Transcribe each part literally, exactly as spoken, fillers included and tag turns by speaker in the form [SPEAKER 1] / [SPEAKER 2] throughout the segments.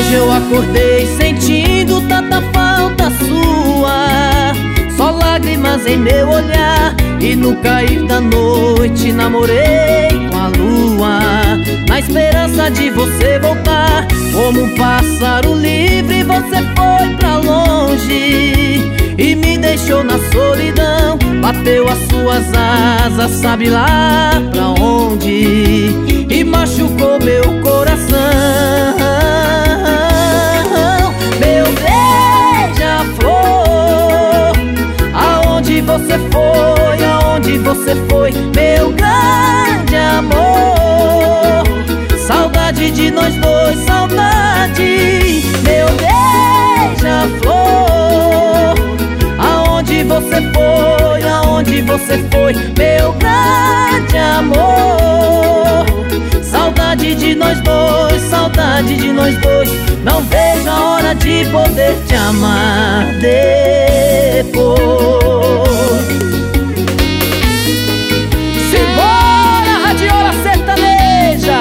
[SPEAKER 1] Hoje eu acordei sentindo tanta falta sua, só lágrimas em meu olhar. E no cair da noite namorei com a lua, na esperança de você voltar. Como um pássaro livre você foi pra longe e me deixou na solidão. Bateu as suas asas, sabe lá pra onde, e machucou meu coração. Meu beija-flor, aonde você foi, aonde você foi, meu grande amor? Saudade de nós dois, saudade. Meu beija-flor, aonde você foi, aonde você foi, meu grande amor? Saudade de nós dois, saudade de nós dois. Não vejo a hora de poder te amar depois. Simbora, radiola sertaneja!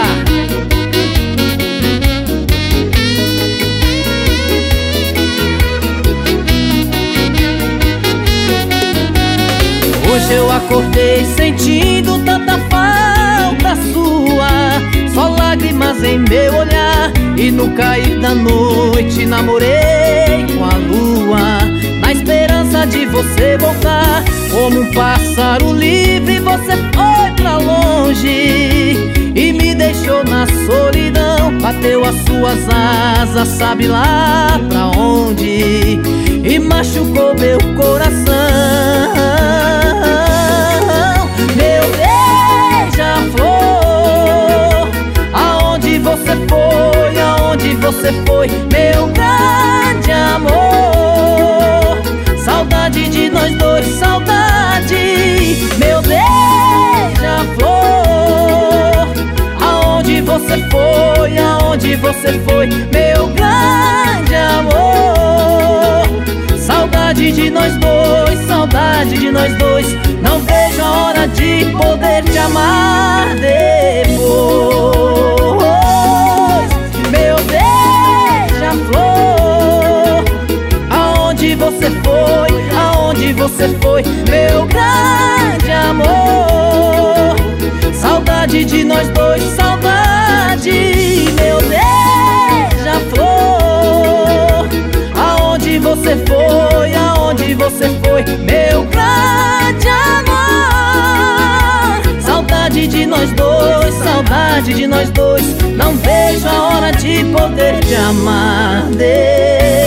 [SPEAKER 1] Hoje eu acordei sentindo tanta falta sua, só lágrimas em meu olhar. E no cair da noite namorei com a lua, na esperança de você voltar. Como um pássaro livre você foi pra longe e me deixou na solidão. Bateu as suas asas, sabe lá pra onde, e machucou meu coração. Meu beija-flor, aonde você foi, aonde você foi, meu grande amor? Saudade de nós dois, saudade. Meu beija-flor, aonde você foi, aonde você foi, meu grande amor? Saudade de nós dois, saudade de nós dois. Não vejo a hora de poder te amar depois. Meu beija-flor, aonde você foi, aonde você foi, meu grande amor? Saudade de nós dois, saudade. Meu beija-flor, aonde você foi, aonde você foi, meu grande amor? Saudade de nós dois, saudade de nós dois. Não vejo a hora de poder te amar.